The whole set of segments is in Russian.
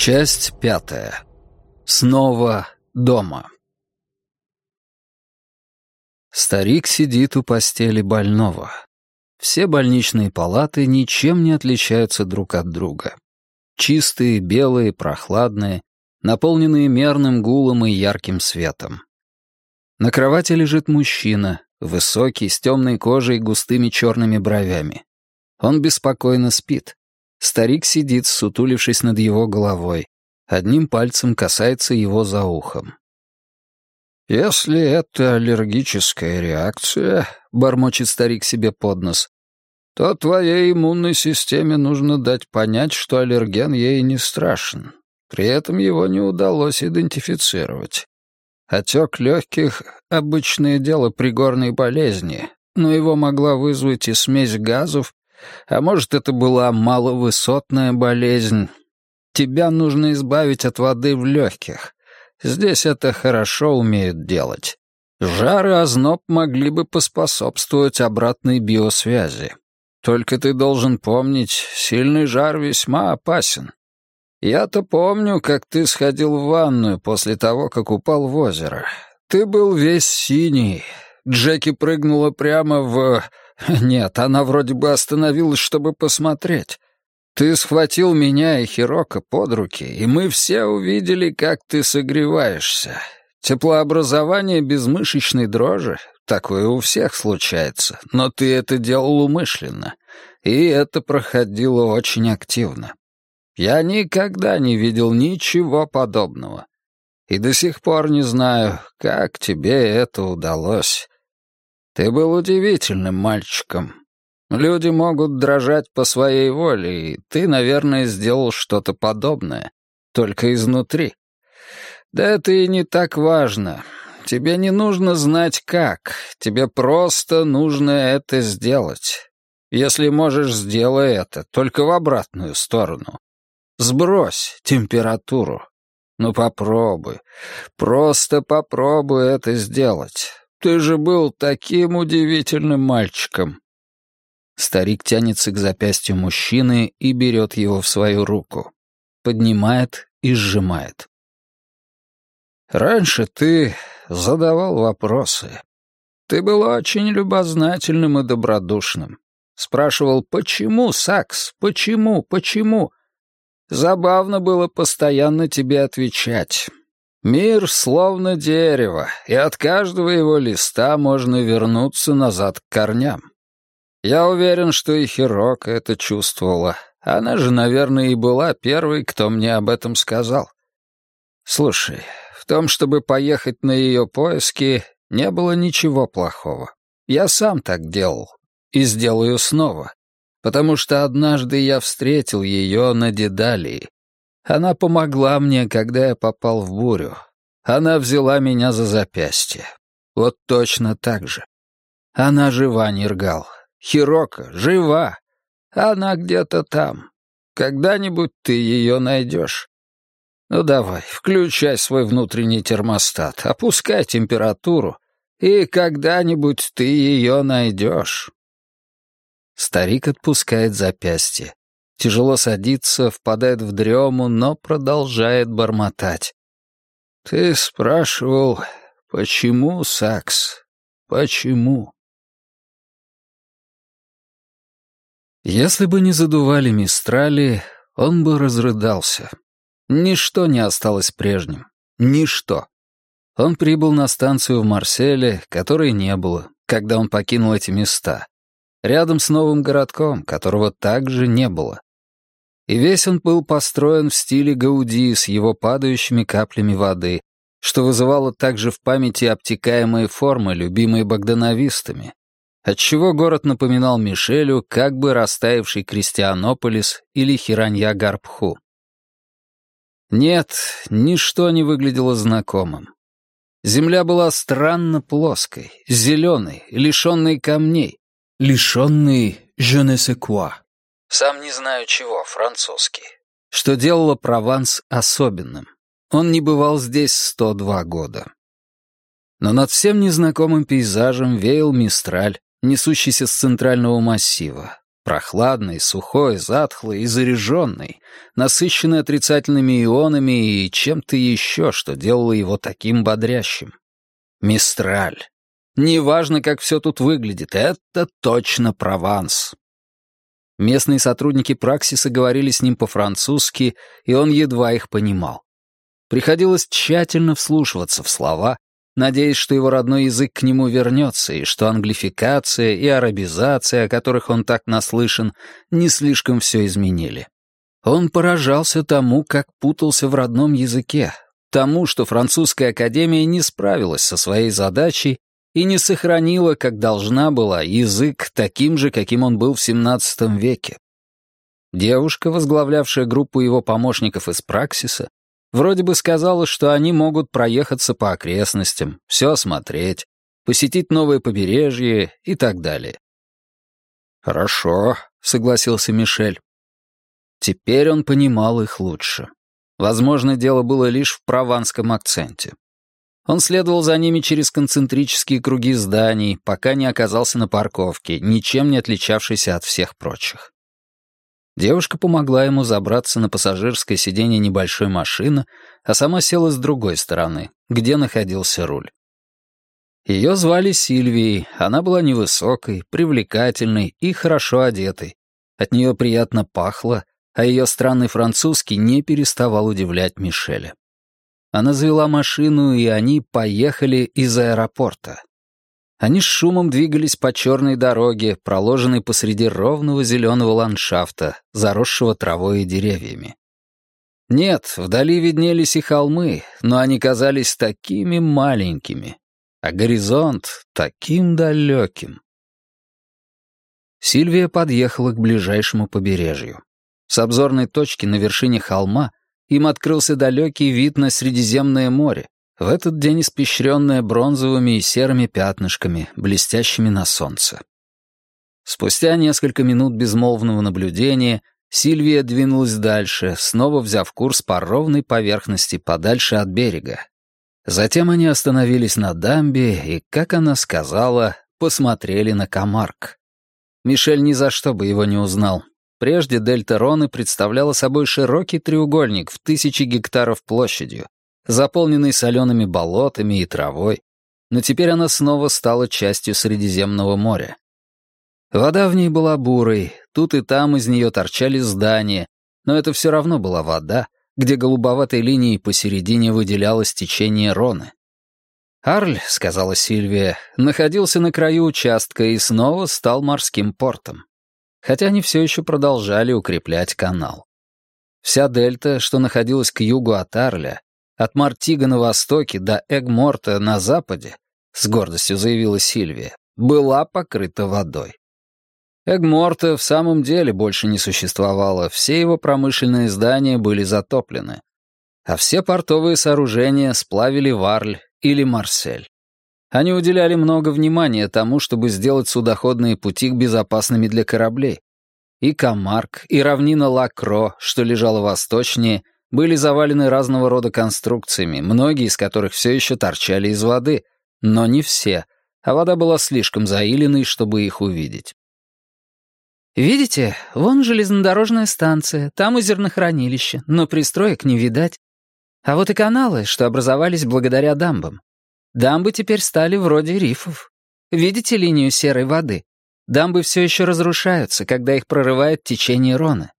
Часть 5. Снова дома. Старик сидит у постели больного. Все больничные палаты ничем не отличаются друг от друга. Чистые, белые, прохладные, наполненные мерным гулом и ярким светом. На кровати лежит мужчина, высокий, с темной кожей и густыми черными бровями. Он беспокойно спит. Старик сидит, сутулившись над его головой. Одним пальцем касается его за ухом. «Если это аллергическая реакция, — бормочет старик себе под нос, — то твоей иммунной системе нужно дать понять, что аллерген ей не страшен. При этом его не удалось идентифицировать. Отек легких — обычное дело при горной болезни, но его могла вызвать и смесь газов, а может, это была маловысотная болезнь. Тебя нужно избавить от воды в легких. Здесь это хорошо умеют делать. Жар и озноб могли бы поспособствовать обратной биосвязи. Только ты должен помнить, сильный жар весьма опасен. Я-то помню, как ты сходил в ванную после того, как упал в озеро. Ты был весь синий. Джеки прыгнула прямо в... Нет, она вроде бы остановилась, чтобы посмотреть. Ты схватил меня и Хирока под руки, и мы все увидели, как ты согреваешься. Теплообразование без мышечной дрожи, такое у всех случается, но ты это делал умышленно, и это проходило очень активно. Я никогда не видел ничего подобного. И до сих пор не знаю, как тебе это удалось. Ты был удивительным мальчиком. Люди могут дрожать по своей воле, и ты, наверное, сделал что-то подобное, только изнутри. Да это и не так важно. Тебе не нужно знать как, тебе просто нужно это сделать. Если можешь, сделай это, только в обратную сторону. Сбрось температуру. Ну попробуй, просто попробуй это сделать. Ты же был таким удивительным мальчиком. Старик тянется к запястью мужчины и берет его в свою руку. Поднимает и сжимает. Раньше ты задавал вопросы. Ты был очень любознательным и добродушным. Спрашивал, почему, Сакс, почему? Забавно было постоянно тебе отвечать. Мир словно дерево, и от каждого его листа можно вернуться назад к корням. Я уверен, что и Хирока это чувствовала. Она же, наверное, и была первой, кто мне об этом сказал. Слушай, в том, чтобы поехать на ее поиски, не было ничего плохого. Я сам так делал. И сделаю снова. Потому что однажды я встретил ее на Дедалии. Она помогла мне, когда я попал в бурю. Она взяла меня за запястье. Вот точно так же. Она жива, Ниргал. Хирока жива. Она где-то там. Когда-нибудь ты ее найдешь. Ну давай, включай свой внутренний термостат, опускай температуру, и когда-нибудь ты ее найдешь. Старик отпускает запястье. Тяжело садится, впадает в дрему, но продолжает бормотать. «Ты спрашивал, почему, Сакс? Почему?» Если бы не задували мистрали, он бы разрыдался. Ничто не осталось прежним. Ничто. Он прибыл на станцию в Марселе, которой не было, когда он покинул эти места. Рядом с новым городком, которого также не было. И весь он был построен в стиле Гауди с его падающими каплями воды, что вызывало также в памяти обтекаемые формы, любимые богдановистами, отчего город напоминал Мишелю как бы растаявший Кристианополис или Хиранья-Гарбху. Нет, ничто не выглядело знакомым. Земля была странно плоской, зеленой, лишенной камней, лишенной «je ne sais quoi». Сам не знаю чего, французский. Что делало Прованс особенным. Он не бывал здесь 102 года. Но над всем незнакомым пейзажем веял мистраль, несущийся с центрального массива. прохладный, сухой, затхлый и заряженный, насыщенный отрицательными ионами и чем-то еще, что делало его таким бодрящим. Мистраль. Неважно, как все тут выглядит, это точно Прованс. Местные сотрудники Праксиса говорили с ним по-французски, и он едва их понимал. Приходилось тщательно вслушиваться в слова, надеясь, что его родной язык к нему вернется, и что англификация и арабизация, о которых он так наслышан, не слишком все изменили. Он поражался тому, как путался в родном языке, тому, что французская академия не справилась со своей задачей и не сохранила, как должна была, язык таким же, каким он был в XVII веке. Девушка, возглавлявшая группу его помощников из Праксиса, вроде бы сказала, что они могут проехаться по окрестностям, все осмотреть, посетить новое побережье и так далее. «Хорошо», — согласился Мишель. Теперь он понимал их лучше. Возможно, дело было лишь в прованском акценте. Он следовал за ними через концентрические круги зданий, пока не оказался на парковке, ничем не отличавшейся от всех прочих. Девушка помогла ему забраться на пассажирское сиденье небольшой машины, а сама села с другой стороны, где находился руль. Ее звали Сильвией, она была невысокой, привлекательной и хорошо одетой. От нее приятно пахло, а ее странный французский не переставал удивлять Мишеля. Она завела машину, и они поехали из аэропорта. Они с шумом двигались по черной дороге, проложенной посреди ровного зеленого ландшафта, заросшего травой и деревьями. Нет, вдали виднелись и холмы, но они казались такими маленькими, а горизонт таким далеким. Сильвия подъехала к ближайшему побережью. С обзорной точки на вершине холма им открылся далекий вид на Средиземное море, в этот день испещренное бронзовыми и серыми пятнышками, блестящими на солнце. Спустя несколько минут безмолвного наблюдения Сильвия двинулась дальше, снова взяв курс по ровной поверхности подальше от берега. Затем они остановились на дамбе и, как она сказала, посмотрели на Камарк. Мишель ни за что бы его не узнал. Прежде дельта Роны представляла собой широкий треугольник в 1000 гектаров площадью, заполненный солеными болотами и травой, но теперь она снова стала частью Средиземного моря. Вода в ней была бурой, тут и там из нее торчали здания, но это все равно была вода, где голубоватой линией посередине выделялось течение Роны. «Арль», — сказала Сильвия, — находился на краю участка и снова стал морским портом. Хотя они все еще продолжали укреплять канал. Вся дельта, что находилась к югу от Арля, от Мартига на востоке до Эгморта на западе, с гордостью заявила Сильвия, была покрыта водой. Эгморта в самом деле больше не существовало, все его промышленные здания были затоплены, а все портовые сооружения сплавили в Арль или Марсель. Они уделяли много внимания тому, чтобы сделать судоходные пути безопасными для кораблей. И Камарк, и равнина Лакро, что лежала восточнее, были завалены разного рода конструкциями, многие из которых все еще торчали из воды, но не все, а вода была слишком заиленной, чтобы их увидеть. «Видите, вон железнодорожная станция, там и зернохранилище, но пристроек не видать. А вот и каналы, что образовались благодаря дамбам. Дамбы теперь стали вроде рифов. Видите линию серой воды? Дамбы все еще разрушаются, когда их прорывает течение Роны».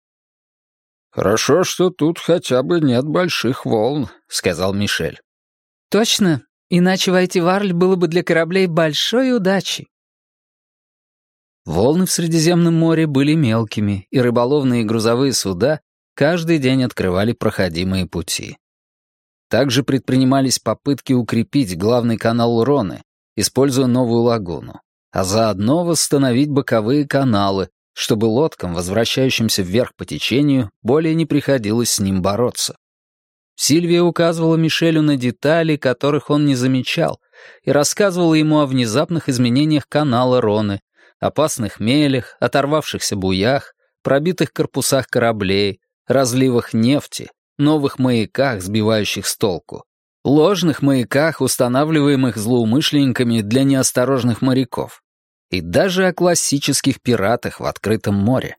«Хорошо, что тут хотя бы нет больших волн», — сказал Мишель. «Точно, иначе войти в Арль было бы для кораблей большой удачей». Волны в Средиземном море были мелкими, и рыболовные и грузовые суда каждый день открывали проходимые пути. Также предпринимались попытки укрепить главный канал Роны, используя новую лагуну, а заодно восстановить боковые каналы, чтобы лодкам, возвращающимся вверх по течению, более не приходилось с ним бороться. Сильвия указывала Мишелю на детали, которых он не замечал, и рассказывала ему о внезапных изменениях канала Роны, опасных мелях, оторвавшихся буях, пробитых корпусах кораблей, разливах нефти, новых маяках, сбивающих с толку, ложных маяках, устанавливаемых злоумышленниками для неосторожных моряков. И даже о классических пиратах в открытом море.